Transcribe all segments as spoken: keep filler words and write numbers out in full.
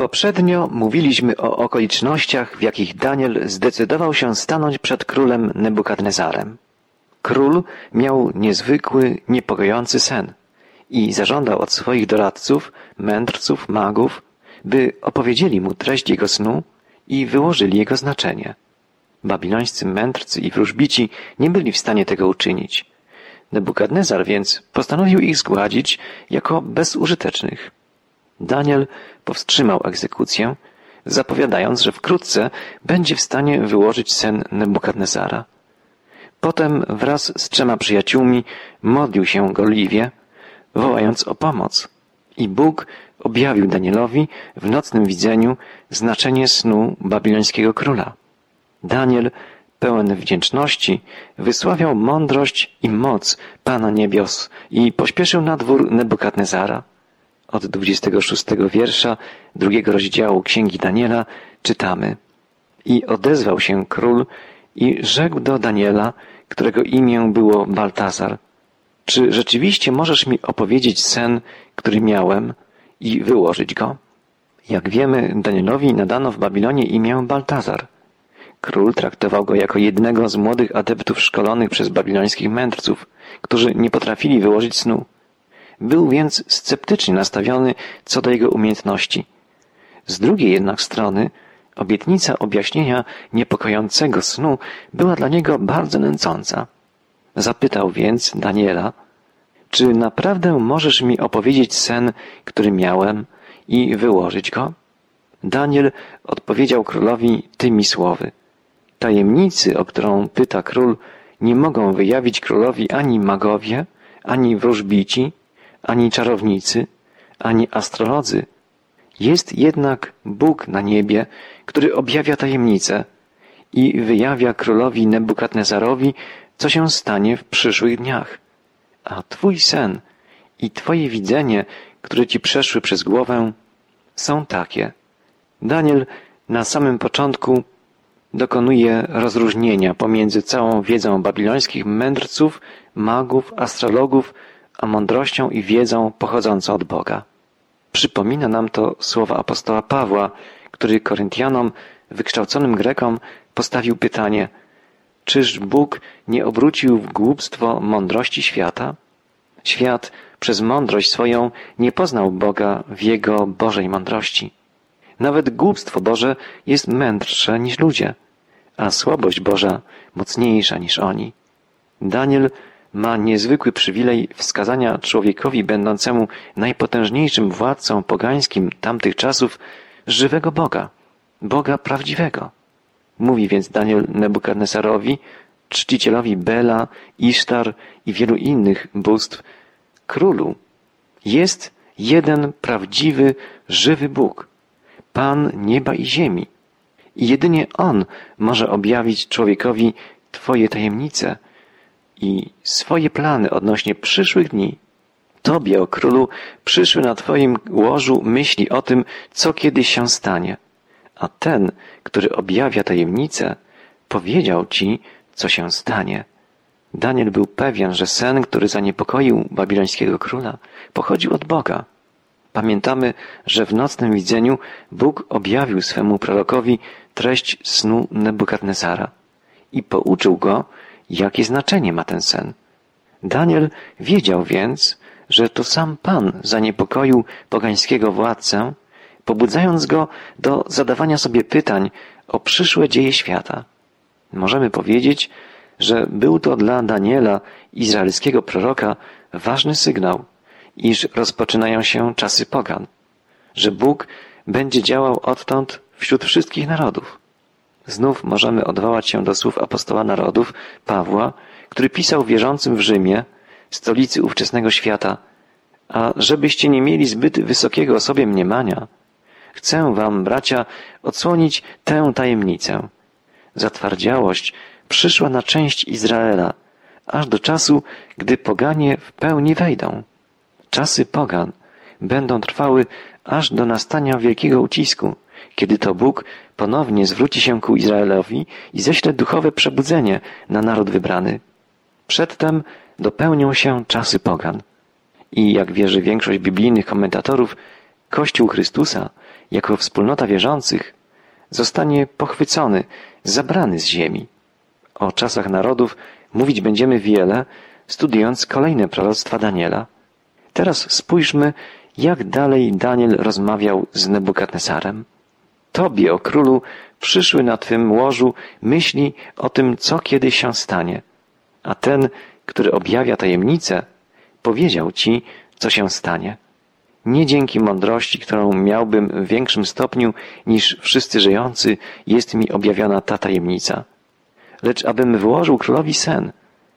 Poprzednio mówiliśmy o okolicznościach, w jakich Daniel zdecydował się stanąć przed królem Nebukadnezarem. Król miał niezwykły, niepokojący sen i zażądał od swoich doradców, mędrców, magów, by opowiedzieli mu treść jego snu i wyłożyli jego znaczenie. Babilońscy mędrcy i wróżbici nie byli w stanie tego uczynić. Nebukadnezar więc postanowił ich zgładzić jako bezużytecznych. Daniel powstrzymał egzekucję, zapowiadając, że wkrótce będzie w stanie wyłożyć sen Nebukadnezara. Potem wraz z trzema przyjaciółmi modlił się gorliwie, wołając o pomoc. I Bóg objawił Danielowi w nocnym widzeniu znaczenie snu babilońskiego króla. Daniel, pełen wdzięczności, wysławiał mądrość i moc Pana Niebios i pośpieszył na dwór Nebukadnezara. Od dwudziestego szóstego wiersza drugiego rozdziału Księgi Daniela czytamy: I odezwał się król i rzekł do Daniela, którego imię było Baltazar: Czy rzeczywiście możesz mi opowiedzieć sen, który miałem, i wyłożyć go? Jak wiemy, Danielowi nadano w Babilonie imię Baltazar. Król traktował go jako jednego z młodych adeptów szkolonych przez babilońskich mędrców, którzy nie potrafili wyłożyć snu. Był więc sceptycznie nastawiony co do jego umiejętności. Z drugiej jednak strony obietnica objaśnienia niepokojącego snu była dla niego bardzo nęcąca. Zapytał więc Daniela: Czy naprawdę możesz mi opowiedzieć sen, który miałem, i wyłożyć go? Daniel odpowiedział królowi tymi słowy: Tajemnicy, o którą pyta król, nie mogą wyjawić królowi ani magowie, ani wróżbici, ani czarownicy, ani astrolodzy. Jest jednak Bóg na niebie, który objawia tajemnice i wyjawia królowi Nebukadnezarowi, co się stanie w przyszłych dniach. A twój sen i twoje widzenie, które ci przeszły przez głowę, są takie. Daniel na samym początku dokonuje rozróżnienia pomiędzy całą wiedzą babilońskich mędrców, magów, astrologów, a mądrością i wiedzą pochodzącą od Boga. Przypomina nam to słowa apostoła Pawła, który Koryntianom, wykształconym Grekom, postawił pytanie: Czyż Bóg nie obrócił w głupstwo mądrości świata? Świat przez mądrość swoją nie poznał Boga w Jego Bożej mądrości. Nawet głupstwo Boże jest mędrsze niż ludzie, a słabość Boża mocniejsza niż oni. Daniel ma niezwykły przywilej wskazania człowiekowi będącemu najpotężniejszym władcą pogańskim tamtych czasów żywego Boga, Boga prawdziwego. Mówi więc Daniel Nebukadnezarowi, czcicielowi Bela, Isztar i wielu innych bóstw: Królu, jest jeden prawdziwy, żywy Bóg, Pan nieba i ziemi. I jedynie On może objawić człowiekowi Twoje tajemnice i swoje plany odnośnie przyszłych dni. Tobie, o królu, przyszły na Twoim łożu myśli o tym, co kiedyś się stanie. A ten, który objawia tajemnice, powiedział Ci, co się stanie. Daniel był pewien, że sen, który zaniepokoił babilońskiego króla, pochodził od Boga. Pamiętamy, że w nocnym widzeniu Bóg objawił swemu prorokowi treść snu Nebukadnezara i pouczył go, jakie znaczenie ma ten sen. Daniel wiedział więc, że to sam Pan zaniepokoił pogańskiego władcę, pobudzając go do zadawania sobie pytań o przyszłe dzieje świata. Możemy powiedzieć, że był to dla Daniela, izraelskiego proroka, ważny sygnał, iż rozpoczynają się czasy pogan, że Bóg będzie działał odtąd wśród wszystkich narodów. Znów możemy odwołać się do słów apostoła narodów, Pawła, który pisał wierzącym w Rzymie, stolicy ówczesnego świata: A żebyście nie mieli zbyt wysokiego o sobie mniemania, chcę wam, bracia, odsłonić tę tajemnicę. Zatwardziałość przyszła na część Izraela, aż do czasu, gdy poganie w pełni wejdą. Czasy pogan będą trwały aż do nastania wielkiego ucisku, kiedy to Bóg ponownie zwróci się ku Izraelowi i ześle duchowe przebudzenie na naród wybrany. Przedtem dopełnią się czasy pogan. I jak wierzy większość biblijnych komentatorów, Kościół Chrystusa jako wspólnota wierzących, zostanie pochwycony, zabrany z ziemi. O czasach narodów mówić będziemy wiele, studiując kolejne proroctwa Daniela. Teraz spójrzmy, jak dalej Daniel rozmawiał z Nebukadnesarem. Tobie, o królu, przyszły na twym łożu myśli o tym, co kiedyś się stanie. A ten, który objawia tajemnicę, powiedział ci, co się stanie. Nie dzięki mądrości, którą miałbym w większym stopniu niż wszyscy żyjący, jest mi objawiona ta tajemnica. Lecz abym wyłożył królowi sen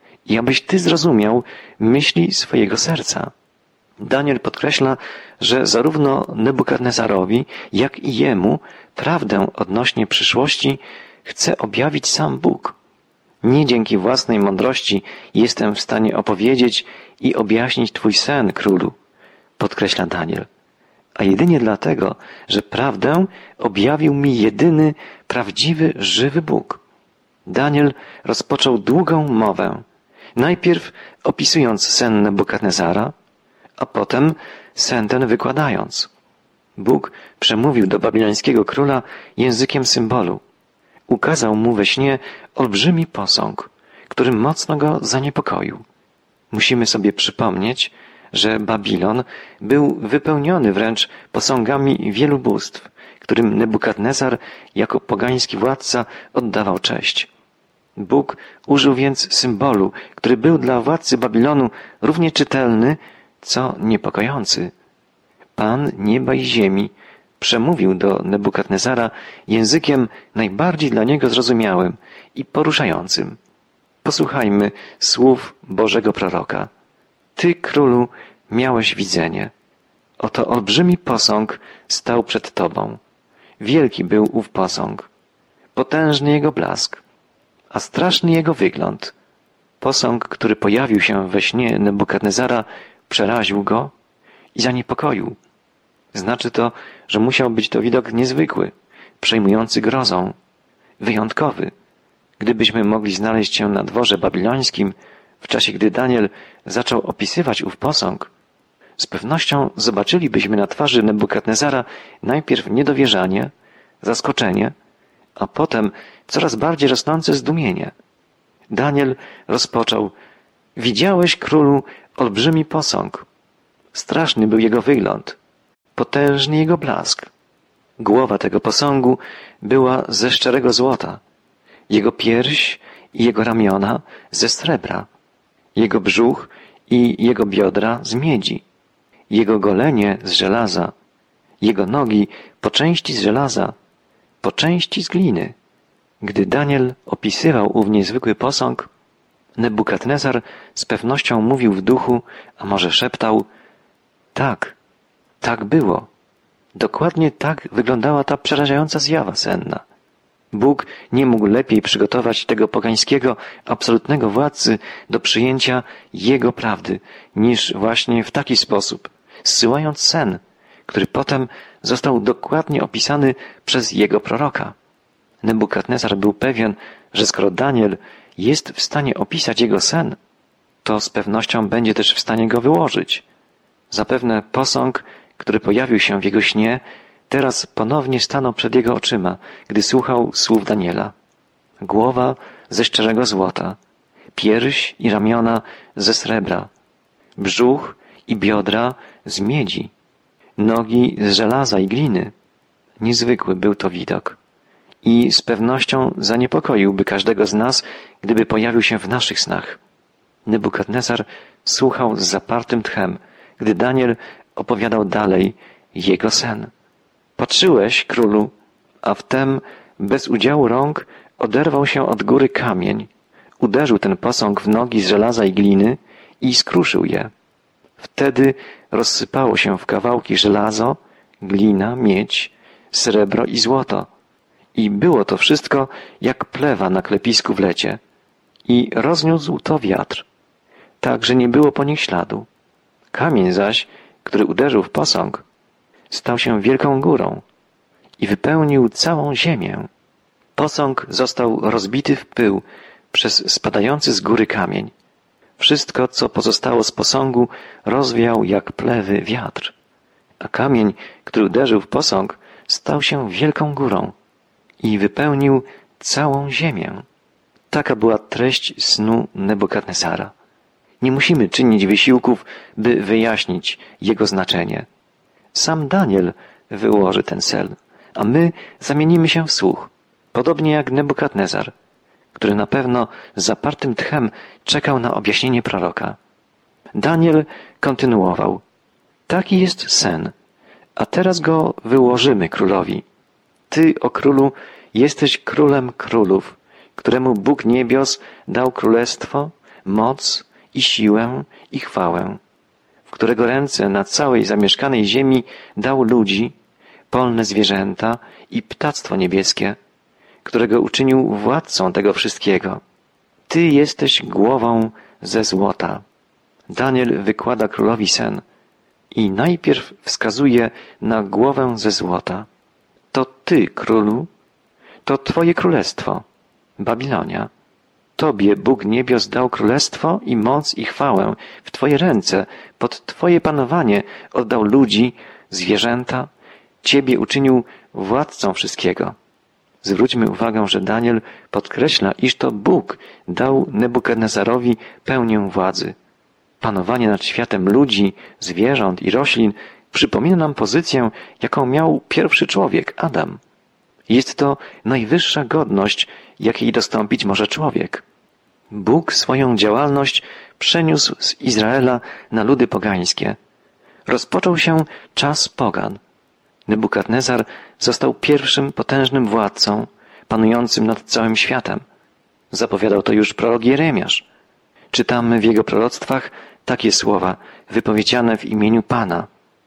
i abyś ty zrozumiał myśli swojego serca. Daniel podkreśla, że zarówno Nebukadnezarowi, jak i jemu prawdę odnośnie przyszłości chce objawić sam Bóg. Nie dzięki własnej mądrości jestem w stanie opowiedzieć i objaśnić twój sen, królu, podkreśla Daniel, a jedynie dlatego, że prawdę objawił mi jedyny, prawdziwy, żywy Bóg. Daniel rozpoczął długą mowę, najpierw opisując sen Nebukadnezara, a potem sen ten wykładając. Bóg przemówił do babilońskiego króla językiem symbolu. Ukazał mu we śnie olbrzymi posąg, który mocno go zaniepokoił. Musimy sobie przypomnieć, że Babilon był wypełniony wręcz posągami wielu bóstw, którym Nebukadnezar jako pogański władca oddawał cześć. Bóg użył więc symbolu, który był dla władcy Babilonu równie czytelny, co niepokojący. Pan nieba i ziemi przemówił do Nebukadnezara językiem najbardziej dla niego zrozumiałym i poruszającym. Posłuchajmy słów Bożego proroka. Ty, królu, miałeś widzenie. Oto olbrzymi posąg stał przed tobą. Wielki był ów posąg. Potężny jego blask, a straszny jego wygląd. Posąg, który pojawił się we śnie Nebukadnezara, przeraził go i zaniepokoił. Znaczy to, że musiał być to widok niezwykły, przejmujący grozą, wyjątkowy. Gdybyśmy mogli znaleźć się na dworze babilońskim, w czasie gdy Daniel zaczął opisywać ów posąg, z pewnością zobaczylibyśmy na twarzy Nebukadnezara najpierw niedowierzanie, zaskoczenie, a potem coraz bardziej rosnące zdumienie. Daniel rozpoczął: widziałeś, królu, olbrzymi posąg. Straszny był jego wygląd, potężny jego blask. Głowa tego posągu była ze szczerego złota, jego pierś i jego ramiona ze srebra, jego brzuch i jego biodra z miedzi, jego golenie z żelaza, jego nogi po części z żelaza, po części z gliny. Gdy Daniel opisywał ów niezwykły posąg, Nebukadnezar z pewnością mówił w duchu, a może szeptał: tak, tak było. Dokładnie tak wyglądała ta przerażająca zjawa senna. Bóg nie mógł lepiej przygotować tego pogańskiego, absolutnego władcy do przyjęcia Jego prawdy, niż właśnie w taki sposób, zsyłając sen, który potem został dokładnie opisany przez Jego proroka. Nebukadnezar był pewien, że skoro Daniel jest w stanie opisać jego sen, to z pewnością będzie też w stanie go wyłożyć. Zapewne posąg, który pojawił się w jego śnie, teraz ponownie stanął przed jego oczyma, gdy słuchał słów Daniela. Głowa ze szczerego złota, pierś i ramiona ze srebra, brzuch i biodra z miedzi, nogi z żelaza i gliny. Niezwykły był to widok i z pewnością zaniepokoiłby każdego z nas, gdyby pojawił się w naszych snach. Nebukadnezar słuchał z zapartym tchem, gdy Daniel opowiadał dalej jego sen. Patrzyłeś, królu, a wtem bez udziału rąk oderwał się od góry kamień, uderzył ten posąg w nogi z żelaza i gliny i skruszył je. Wtedy rozsypało się w kawałki żelazo, glina, miedź, srebro i złoto. I było to wszystko jak plewa na klepisku w lecie. I rozniósł to wiatr, tak że nie było po nich śladu. Kamień zaś, który uderzył w posąg, stał się wielką górą i wypełnił całą ziemię. Posąg został rozbity w pył przez spadający z góry kamień. Wszystko, co pozostało z posągu, rozwiał jak plewy wiatr. A kamień, który uderzył w posąg, stał się wielką górą i wypełnił całą ziemię. Taka była treść snu Nebukadnezara. Nie musimy czynić wysiłków, by wyjaśnić jego znaczenie. Sam Daniel wyłoży ten sen, a my zamienimy się w słuch, podobnie jak Nebukadnezar, który na pewno z zapartym tchem czekał na objaśnienie proroka. Daniel kontynuował. Taki jest sen, a teraz go wyłożymy królowi. Ty, o królu, jesteś królem królów, któremu Bóg niebios dał królestwo, moc i siłę i chwałę, w którego ręce na całej zamieszkanej ziemi dał ludzi, polne zwierzęta i ptactwo niebieskie, którego uczynił władcą tego wszystkiego. Ty jesteś głową ze złota. Daniel wykłada królowi sen i najpierw wskazuje na głowę ze złota. To ty, królu, to twoje królestwo, Babilonia. Tobie Bóg niebios dał królestwo i moc i chwałę. W twoje ręce, pod twoje panowanie oddał ludzi, zwierzęta. Ciebie uczynił władcą wszystkiego. Zwróćmy uwagę, że Daniel podkreśla, iż to Bóg dał Nebukadnezarowi pełnię władzy. Panowanie nad światem ludzi, zwierząt i roślin przypomina nam pozycję, jaką miał pierwszy człowiek, Adam. Jest to najwyższa godność, jakiej dostąpić może człowiek. Bóg swoją działalność przeniósł z Izraela na ludy pogańskie. Rozpoczął się czas pogan. Nebukadnezar został pierwszym potężnym władcą, panującym nad całym światem. Zapowiadał to już prorok Jeremiasz. Czytamy w jego proroctwach takie słowa wypowiedziane w imieniu Pana.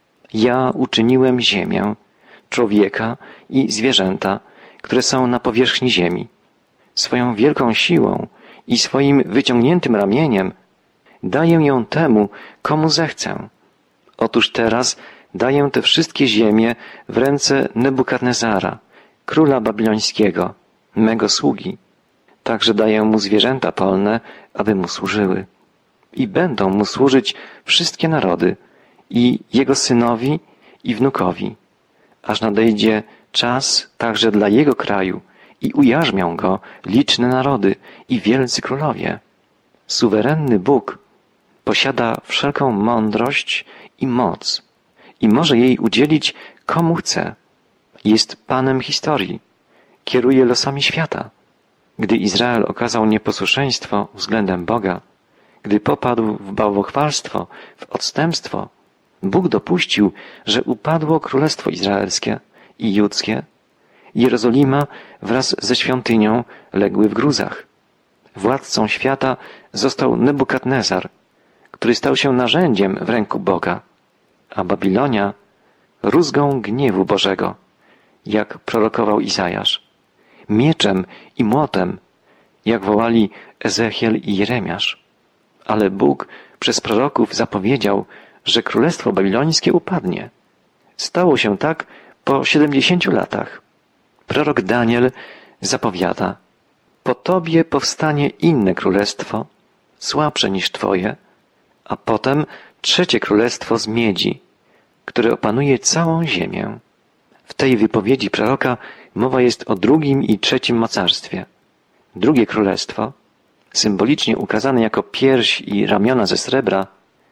Ja uczyniłem ziemię, człowieka i zwierzęta, które są na powierzchni ziemi. Swoją wielką siłą i swoim wyciągniętym ramieniem daję ją temu, komu zechcę. Otóż teraz daję te wszystkie ziemie w ręce Nebukadnezara, króla babilońskiego, mego sługi. Także daję mu zwierzęta polne, aby mu służyły. I będą mu służyć wszystkie narody, i jego synowi, i wnukowi, aż nadejdzie czas także dla jego kraju i ujarzmią go liczne narody i wielcy królowie. Suwerenny Bóg posiada wszelką mądrość i moc i może jej udzielić komu chce. Jest Panem historii, kieruje losami świata. Gdy Izrael okazał nieposłuszeństwo względem Boga, gdy popadł w bałwochwalstwo, w odstępstwo, Bóg dopuścił, że upadło Królestwo Izraelskie i Judzkie. Jerozolima wraz ze świątynią legły w gruzach. Władcą świata został Nebukadnezar, który stał się narzędziem w ręku Boga, a Babilonia rózgą gniewu Bożego, jak prorokował Izajasz, mieczem i młotem, jak wołali Ezechiel i Jeremiasz. Ale Bóg przez proroków zapowiedział, że królestwo babilońskie upadnie. Stało się tak po siedemdziesięciu latach. Prorok Daniel zapowiada: po tobie powstanie inne królestwo, słabsze niż twoje, a potem trzecie królestwo z miedzi, które opanuje całą ziemię. W tej wypowiedzi proroka mowa jest o drugim i trzecim mocarstwie. Drugie królestwo, symbolicznie ukazane jako pierś i ramiona ze srebra,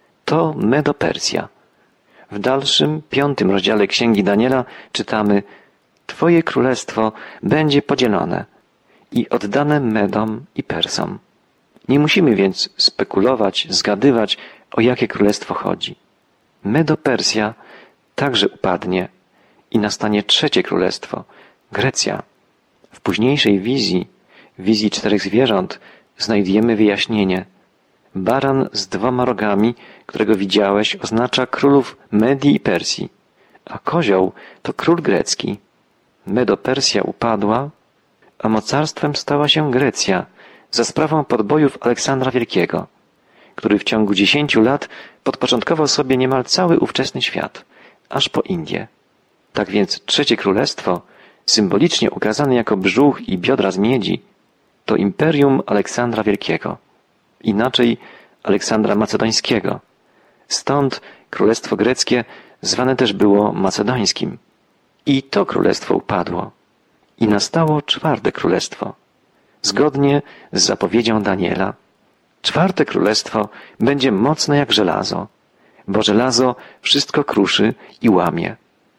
to Medo-Persja. W dalszym, piątym rozdziale Księgi Daniela czytamy: Twoje królestwo będzie podzielone i oddane Medom i Persom. Nie musimy więc spekulować, zgadywać, o jakie królestwo chodzi. Medo-Persja także upadnie i nastanie trzecie królestwo, Grecja. W późniejszej wizji, wizji czterech zwierząt, znajdujemy wyjaśnienie. Baran z dwoma rogami, którego widziałeś, oznacza królów Medii i Persji, a kozioł to król grecki. Medo-Persja upadła, a mocarstwem stała się Grecja za sprawą podbojów Aleksandra Wielkiego, który w ciągu dziesięciu lat podporządkował sobie niemal cały ówczesny świat, aż po Indię. Tak więc trzecie królestwo, symbolicznie ukazane jako brzuch i biodra z miedzi, to imperium Aleksandra Wielkiego, inaczej Aleksandra Macedońskiego. Stąd królestwo greckie zwane też było macedońskim. I to królestwo upadło. I nastało czwarte królestwo. Zgodnie z zapowiedzią Daniela. Czwarte królestwo będzie mocne jak żelazo, bo żelazo wszystko kruszy i łamie.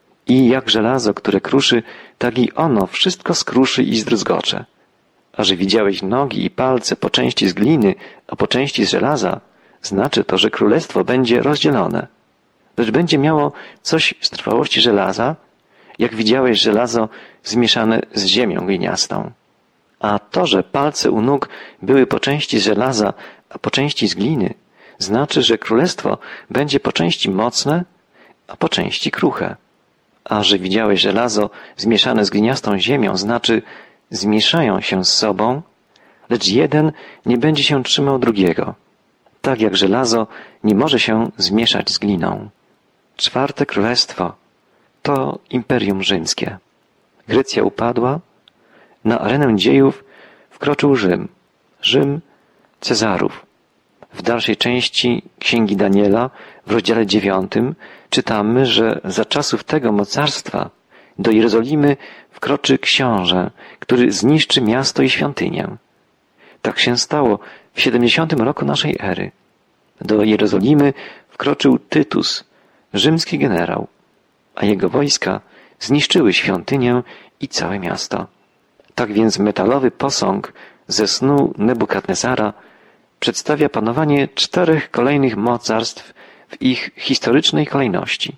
I jak żelazo, które kruszy, tak i ono wszystko skruszy i zdruzgocze. A że widziałeś nogi i palce po części z gliny, a po części z żelaza, znaczy to, że królestwo będzie rozdzielone. Lecz będzie miało coś z trwałości żelaza, jak widziałeś żelazo zmieszane z ziemią gliniastą. A to, że palce u nóg były po części z żelaza, a po części z gliny, znaczy, że królestwo będzie po części mocne, a po części kruche. A że widziałeś żelazo zmieszane z gliniastą ziemią, znaczy zmieszają się z sobą, lecz jeden nie będzie się trzymał drugiego, tak jak żelazo nie może się zmieszać z gliną. Czwarte królestwo to Imperium Rzymskie. Grecja upadła, na arenę dziejów wkroczył Rzym, Rzym Cezarów. W dalszej części Księgi Daniela, w rozdziale dziewiątym, czytamy, że za czasów tego mocarstwa do Jerozolimy wkroczy książę, który zniszczy miasto i świątynię. Tak się stało w siedemdziesiątym roku naszej ery. Do Jerozolimy wkroczył Tytus, rzymski generał, a jego wojska zniszczyły świątynię i całe miasto. Tak więc metalowy posąg ze snu Nebukadnezara przedstawia panowanie czterech kolejnych mocarstw w ich historycznej kolejności.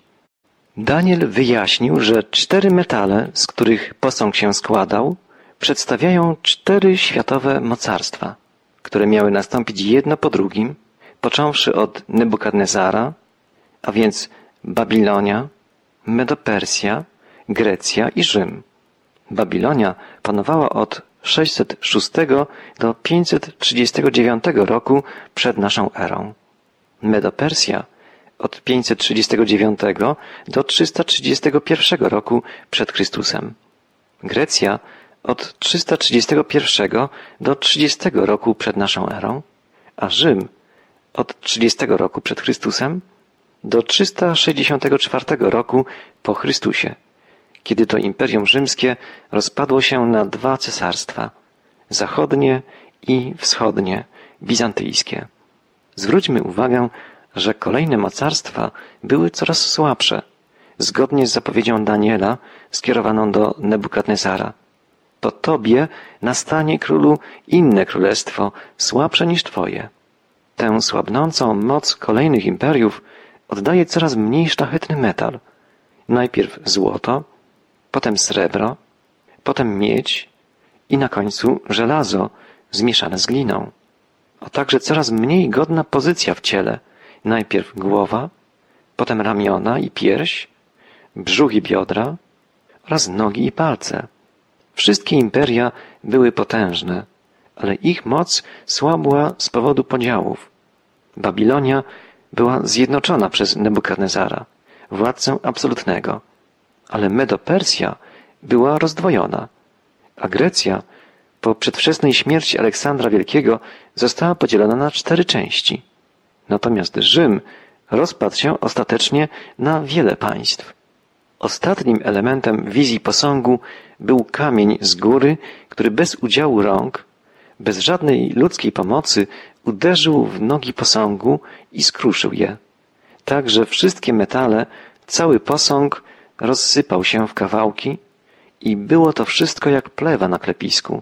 Daniel wyjaśnił, że cztery metale, z których posąg się składał, przedstawiają cztery światowe mocarstwa, które miały nastąpić jedno po drugim, począwszy od Nebukadnezara, a więc Babilonia, Medopersja, Grecja i Rzym. Babilonia panowała od sześćset szóstego do pięćset trzydziestego dziewiątego roku przed naszą erą. Medopersja od pięćset trzydziestego dziewiątego do trzysta trzydziestego pierwszego roku przed Chrystusem. Grecja od trzysta trzydziestego pierwszego do trzydziestego roku przed naszą erą, a Rzym od trzydziestego roku przed Chrystusem do trzysta sześćdziesiątego czwartego roku po Chrystusie, kiedy to Imperium Rzymskie rozpadło się na dwa cesarstwa, zachodnie i wschodnie, bizantyjskie. Zwróćmy uwagę, że kolejne mocarstwa były coraz słabsze, zgodnie z zapowiedzią Daniela skierowaną do Nebukadnezara. Po tobie nastanie, królu, inne królestwo, słabsze niż twoje. Tę słabnącą moc kolejnych imperiów oddaje coraz mniej szlachetny metal. Najpierw złoto, potem srebro, potem miedź i na końcu żelazo zmieszane z gliną. A także coraz mniej godna pozycja w ciele. Najpierw głowa, potem ramiona i pierś, brzuch i biodra oraz nogi i palce. Wszystkie imperia były potężne, ale ich moc słabła z powodu podziałów. Babilonia była zjednoczona przez Nebukadnezara, władcę absolutnego, ale Medopersja była rozdwojona, a Grecja po przedwczesnej śmierci Aleksandra Wielkiego została podzielona na cztery części. Natomiast Rzym rozpadł się ostatecznie na wiele państw. Ostatnim elementem wizji posągu był kamień z góry, który bez udziału rąk, bez żadnej ludzkiej pomocy uderzył w nogi posągu i skruszył je. Tak, że wszystkie metale, cały posąg rozsypał się w kawałki i było to wszystko jak plewa na klepisku.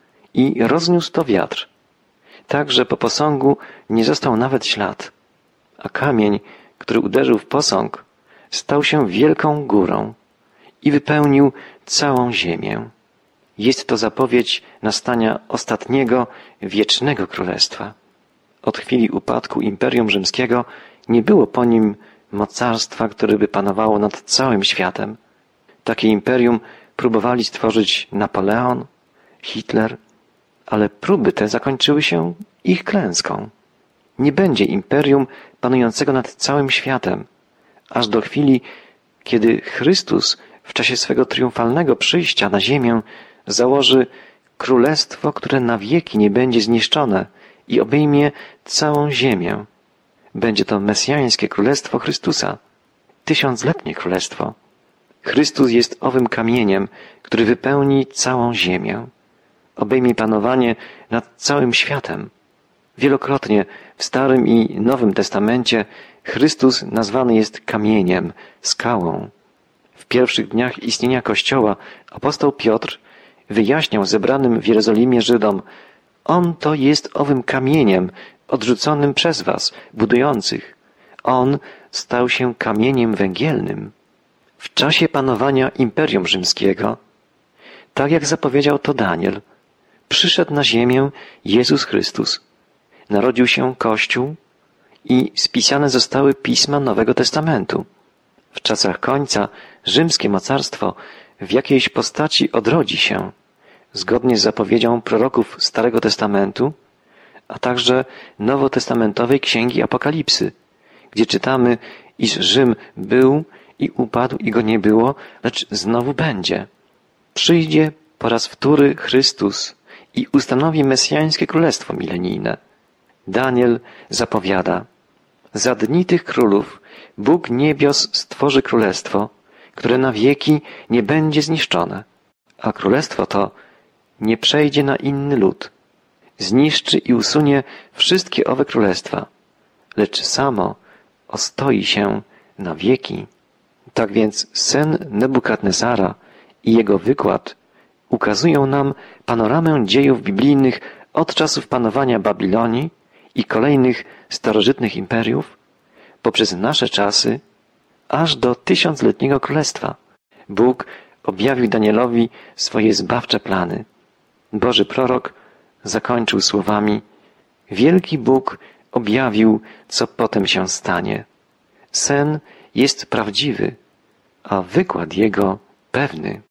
I rozniósł to wiatr. Tak, że po posągu nie został nawet ślad. A kamień, który uderzył w posąg, stał się wielką górą i wypełnił całą ziemię. Jest to zapowiedź nastania ostatniego, wiecznego królestwa. Od chwili upadku Imperium Rzymskiego nie było po nim mocarstwa, które by panowało nad całym światem. Takie imperium próbowali stworzyć Napoleon, Hitler, ale próby te zakończyły się ich klęską. Nie będzie imperium panującego nad całym światem, aż do chwili, kiedy Chrystus w czasie swego triumfalnego przyjścia na ziemię założy królestwo, które na wieki nie będzie zniszczone i obejmie całą ziemię. Będzie to mesjańskie królestwo Chrystusa, tysiącletnie królestwo. Chrystus jest owym kamieniem, który wypełni całą ziemię, obejmie panowanie nad całym światem. Wielokrotnie w Starym i Nowym Testamencie Chrystus nazwany jest kamieniem, skałą. W pierwszych dniach istnienia Kościoła apostoł Piotr wyjaśniał zebranym w Jerozolimie Żydom: On to jest owym kamieniem odrzuconym przez was, budujących. On stał się kamieniem węgielnym. W czasie panowania Imperium Rzymskiego, tak jak zapowiedział to Daniel, przyszedł na ziemię Jezus Chrystus. Narodził się Kościół i spisane zostały pisma Nowego Testamentu. W czasach końca rzymskie mocarstwo w jakiejś postaci odrodzi się, zgodnie z zapowiedzią proroków Starego Testamentu, a także nowotestamentowej Księgi Apokalipsy, gdzie czytamy, iż Rzym był i upadł i go nie było, lecz znowu będzie. Przyjdzie po raz wtóry Chrystus i ustanowi mesjańskie królestwo milenijne. Daniel zapowiada: za dni tych królów Bóg niebios stworzy królestwo, które na wieki nie będzie zniszczone, a królestwo to nie przejdzie na inny lud. Zniszczy i usunie wszystkie owe królestwa, lecz samo ostoi się na wieki. Tak więc sen Nebukadnezara i jego wykład ukazują nam panoramę dziejów biblijnych od czasów panowania Babilonii i kolejnych starożytnych imperiów, poprzez nasze czasy, aż do tysiącletniego królestwa. Bóg objawił Danielowi swoje zbawcze plany. Boży prorok zakończył słowami: wielki Bóg objawił, co potem się stanie. Sen jest prawdziwy, a wykład jego pewny.